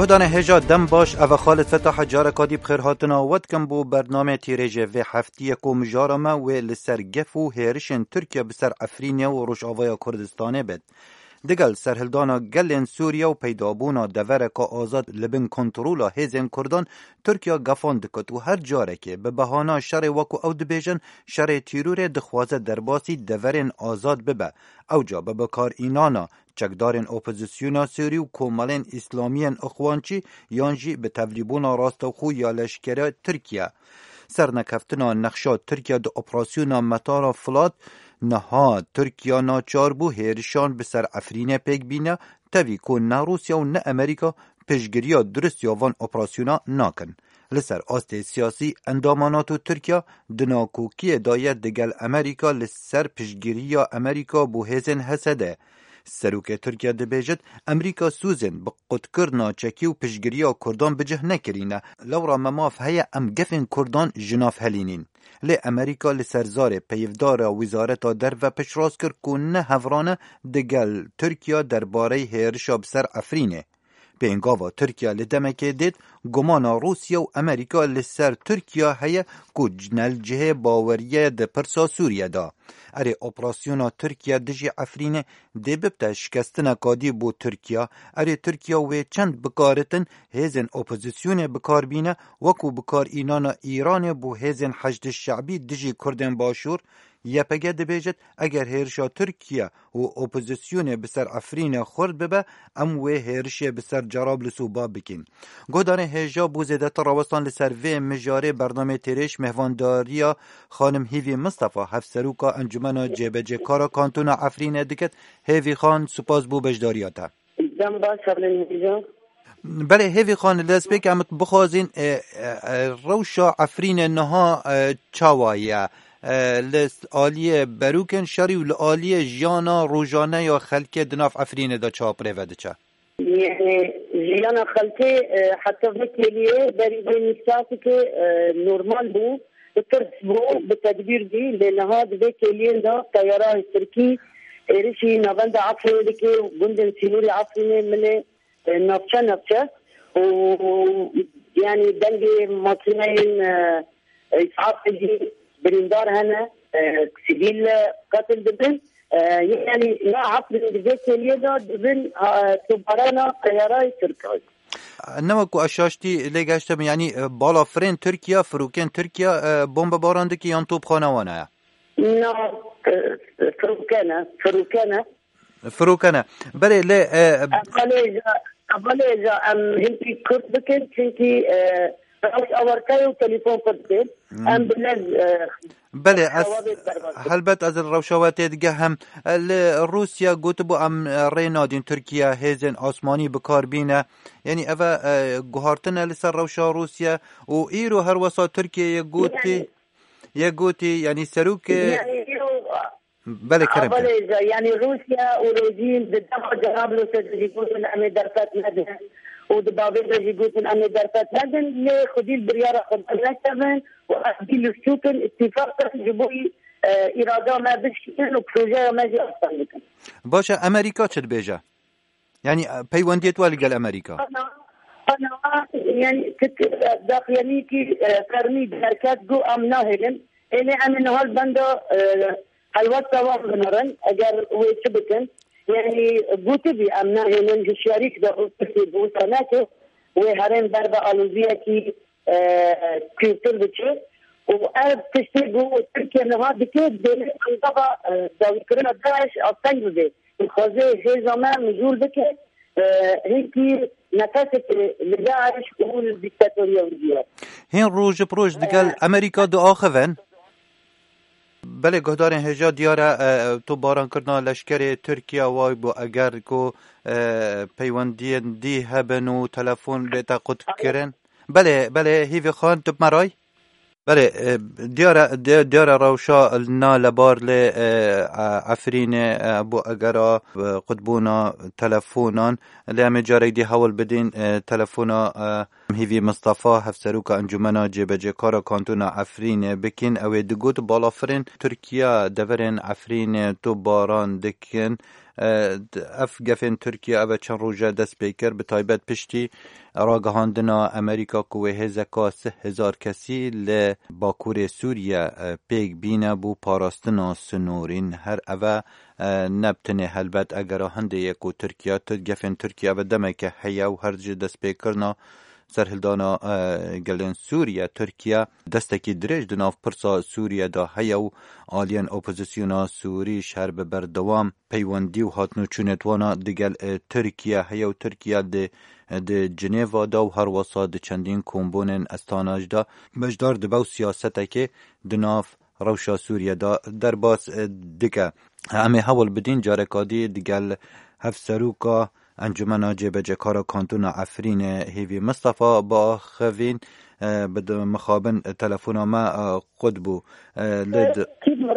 گهدان هجا دم باش او خالد فتح جارکادی بخیر هاتنا ود کم بو برنامه تیریجه و هفتی کو مجارمه و لسر گف و هیرشن ترکیه بسر افرینیا و روش آوای کردستانه بد. دگل سرهلدانا گلین سوریا و پیدابونا دورکا آزاد لبن کنترولا هیزن کردان ترکیا گفان دکت و هر جاره که به بهانا شر وکو او دبیجن شر تیرور دخوازه درباسی دورن آزاد ببه او جا به بکار اینانا چکدارن اپوزیسیونا سوری و کومالین اسلامین اخوانچی یانجی به تولیبونا راستوخو یا لشکره ترکیه سرنکفتنا نقشات ترکیه دو اپراسیونا مطارا فلات نها ترکیه ناچار بو هیرشان بسر افرین پیک بینه تاوی که نه روسیا و نه امریکا پیشگیری درست یاوان اپراسیونا ناکن. لسر آست سیاسی اندامانات و ترکیه دناکوکی دایت دگل امریکا لسر پیشگیری امریکا بو هزن حسده. سروک ترکیه دبیجد امریکا سوزن با قدکرنا چکی و پیشگیری کردان بجه نکرینه لورا مماف هیا ام گفن کردان جناف هلینین. لی امریکا لسرزار پیفدار وزارت در و پشراز کرد که نه هفرانه دگل ترکیه درباره هیرشا بسر افرینه. به انگاوا ترکیه لدمکه دید گمان روسیا و امریکا لسر ترکیه هیا که جنل جه باوریه ده پرسا سوریه دا. اره اپراسیونا ترکیه دجی افرینه ده ببتا شکستنا کادی بو ترکیه اره ترکیه و چند بکارتن هزن اپوزیسیون بکار بینه وکو بکار اینانا ایران بو هزن حشد شعبی دجی کردن باشور یپگه دبیجد اگر هیرشا ترکیه و اپوزیسیون بسر افرین خورد ببه ام و هیرش بسر جرابلسو باب بکن. گودان هجا بوزیده تراوستان لسر و مجاره برنامه تیرش مهوانداریا خانم هیوی مصطفى هفسروکا انجمن جبجه کارا کانتونا افرین دکت. هیوی خان سپاس بو بجداریاتا. دم باش سبلن هجا. بله هیوی خان لسپیک امت بخوازین روشا افرین نها چاوایه لست آلیه بروکن شری و لآلیه جانا روزانه یا خلکه دناف افرین دا چاپره وده چه؟ یعنی جانا خلکه حتی وکلیه بری بینیستاتی که نورمال بو بترس بو بتدبیر دی لنهاد وکلیه دا تیارای ترکی ایرشی نوند عفره دکه گندن سینوری عفرینه من نفچه و یعنی دنگی ماکینین اسعاف دی برندار هنا سبيل قتل دبن يعني لا عقل الجيش اللي ده دبن تبارنا طيارات تركيا نمکو اشاشتی لگشتم یعنی بالا فرین ترکیه فروکن ترکیه بمب باراندکی یان توپ خانوانه نه فروکنه بله لی اقل ام هنتی کرد بکن چونکی اورکای و تلفن کرد ام بله هلبت از روشوات دیگه هم روسیا گوت بو ام رینادین ترکیه هیزن آسمانی بکار بینه یعنی اوه گوهارتن لسر روشا روسیا و ایرو هر وسا ترکیه یه گوتی یعنی سروک بله کرم یعنی روسیا و روزین دفع جرابلو سجیگوتن امی درفت نده و دبابه جيجوتن أن درفت هذن لخدي البريارة خد نكتبن وأدي السوكن اتفاقا جبوي إرادة ما بشكل وبروجة ما جي أصلا لكن باشا أمريكا چد بيجا يعني بيوانديت والي قال أمريكا أنا يعني كنت داخليني كي كرمي دركات جو أمنا هلن إلي أمن هالبندا الوقت وام نرن أجر ويشبكن يعني قلت بي أمنا هلن الشريك ده في بوساناته وهرين بربا ألوزية كي كيوتر بچه وأرب تشتغو تركيا نهاد كي دل انطبع داوكرنا داعش أصنع ده الخازي هي زمان مجول بك هيكي نفست لداعش قول الدكتاتورية والجيات هين روج بروج دقال أمريكا دو آخفن بله گهدارین هجا دیاره تو باران کردن لشکر ترکیه وای بو اگر کو پیوندی دی هبن و تلفن ریتا قد کرن بله هیوی خان تو مرای بله دیاره روشا نا لبار لی افرین بو اگر قدبونا تلفونان لی همه جاره دی حول بدین تلفونا هیوی مصطفى هفسروک انجمنا جبجه کارا کانتونا عفرین بکن او دگوت بالافرین ترکیه دورن عفرین تو باران دکن اف گفن ترکیه او چند روژه دست بیکر به تایبت پشتی راگهاندنا امریکا کوه هزکا 3000 کسی لباکور سوریه پیگ بینه بو پاراستنا سنورین هر او نبتنه هلبت اگر هنده یکو ترکیه گفن ترکیه او دمک حیا و هرج دست بیکرنا سرهلدانا گلن سوریه ترکیه دستکی درج دناف پرسا سوریه دا هیا و آلین اپوزیسیونا سوری شهر به بردوام پیوندی و هاتنو چونتوانا دگل ترکیه هیا و ترکیه ده جنیوا دا و هر واسا ده چندین کمبونن استاناج دا مجدار دباو سیاسته که دناف روشا سوریه دا در باس دکه همه حول بدین جارکادی دگل هفسروکا انجمنا جبجه کارا کانتونا عفرین هیوی مصطفى با خوین بد مخابن تلفون ما خود بو لد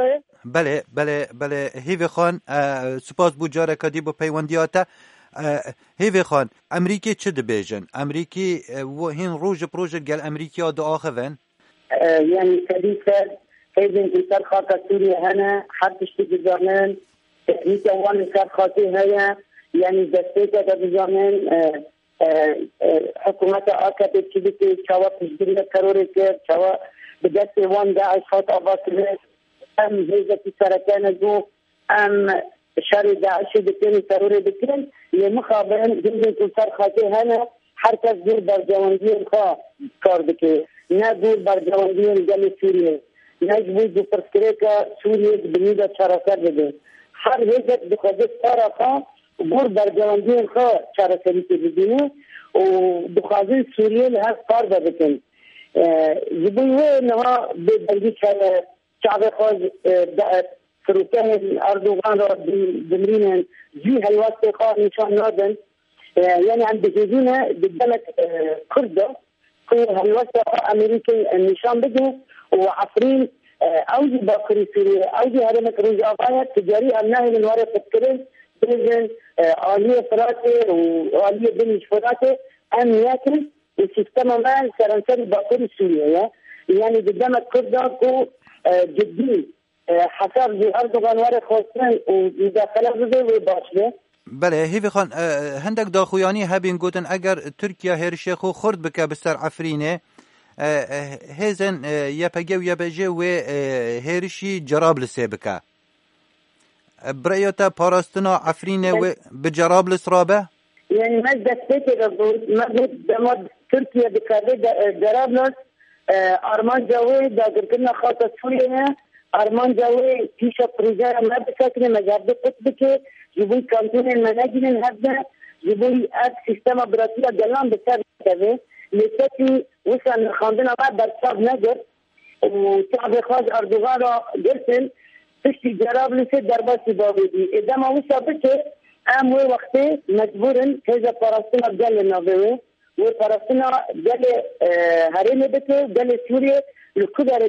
بله هیوی خان سپاس بو جاره کدی بو پیوندیاتا هیوی خان امریکی چه دبیجن امریکی و هین روژ پروژه گل امریکی ها دو آخوین يعني كديسة كيدن انتر خاطر سوريا هنا حد تشتي بزامن تكنيكا وان انتر خاطر هيا يعني دستيكا بزامن حكومة آكا بتشبكي شوا تشبيرنا كروري كير شوا بدست وان داعش خاط أباكرس أم هيزة سرطان جو أم شر داعش بتين كروري بتين لمخابرين جنجن انتر خاطر هنا حركة دور برجواندي الخا كار بكي نادور برجواندي الجل سوريا نجبوي دو برسكريكا سوريا بنيدا شركة بده هر هيزة بخدش طرفا بور برجواندی خو چارەسەری ببینه و بخوازن سوریه لهر کار بکن جبوی نها به بلدی که شعب خواز فروته اردوغان را دمرین جی هلوات خواه نشان نادن یعنی هم بجیزونه بدلت کرده که هلوات خواه امریکی نشان بده و عفرین اوجی باکری سوریه اوجی هرمک روز آقایت تجاری امناهی منواره فتکرین بزن عالیه فراته و عالیه بنیش فراته امنیتی السيستم ما سرنسل باكوري سوريا يعني قدامك كردها كو جدي حساب زي أردوغان وارد خوستن ومداخلة بده وباشله بله هیوی خان هندک داخویانی هبین گوتن اگر ترکیه هرشی خو خورد بکه بسر عفرینه هزن یپگه و یپجه و هرشی جرابلسه بکه برایتا پاراستنا عفرینه و بجرابلس رابه يعني ما دستك ما دمد تركيا بكذا جرابلس أرمان جوي دا قلنا خاطر سوريا أرمان جوي تيشا بريزا ما بسكن مجاب قطبك يبوي كانتون المناجين هذا يبوي أد سيستم براسية جلان بسر كذا لكتي وصل خاندنا بعد برصاب نجر وشعب خاص أردوغان جرسن تشتي جرابلس درباسي بابدي إذا ما وصل بك ام وی وقتی مجبورن که پاراستنا گل نابه و پاراستنا گل هرم بکه گل سوریه لکودار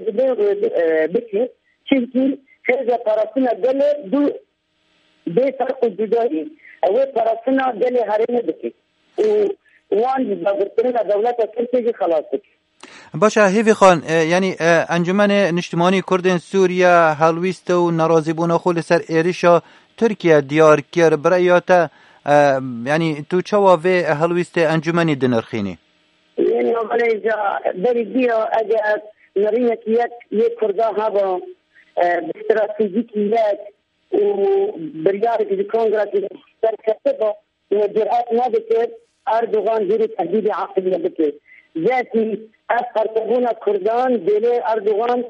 بکه چونکی که پاراستنا گل دو به فرق جدایی و پاراستنا گل هرم بکه و وان باگرتنا دولت ترکیه خلاص بکه. باشه هیوی خان یعنی انجمن نشتمانی کردن سوریا هلویست و ناراضی بونا خول سر ایریشا ترکیه دیار کر برایاتا یعنی تو چواوی هلویست انجمنی دنرخینی یعنی اولی جا بری بیا اگر نرینه که یک کرده ها با استراتژیکیت و بریار که کنگره در کسته با و جرأت نبکر اردوغان جوری تهدید عقلی بکر ذاتی از قرطبون کردان دل اردوغان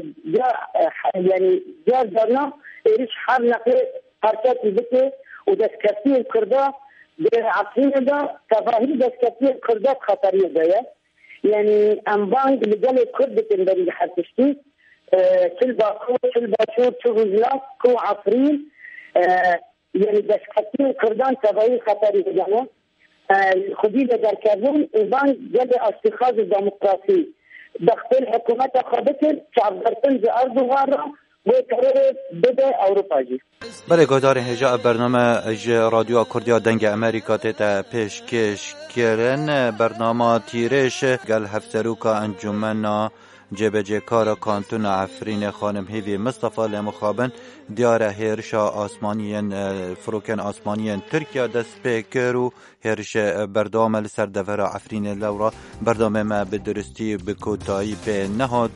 يعني جار دارنا إيش حاب نقل حركات بكي ودسكتي الكردا بعقلين ده تفاهي دسكتي الكردا خطرية ده يعني أمبانج لجل الكرد تنبري حتشتي شلبا شور شغلات كو عفرين يعني دسكتي الكردان تفاهي خطرية ده خدي لدر كابون أمبانج جل استخراج الديمقراطي داخل حكومة خابتر شعب برتن زي أردوغان و قرار بده اروپا جی. بله گذار هجا برنامه رادیو کردیا دنگ امریکا تا پیشکش کردن برنامه تیرش گل هفتروکا انجمنا جبهه کار کانتون عفرین خانم هیوی مصطفی لمخابن دیار هرش آسمانیان فروکن آسمانیان ترکیه دست پیکر و هرش بردام لسر دفر عفرین لورا بردام ما به درستی به کوتاهی به نهاد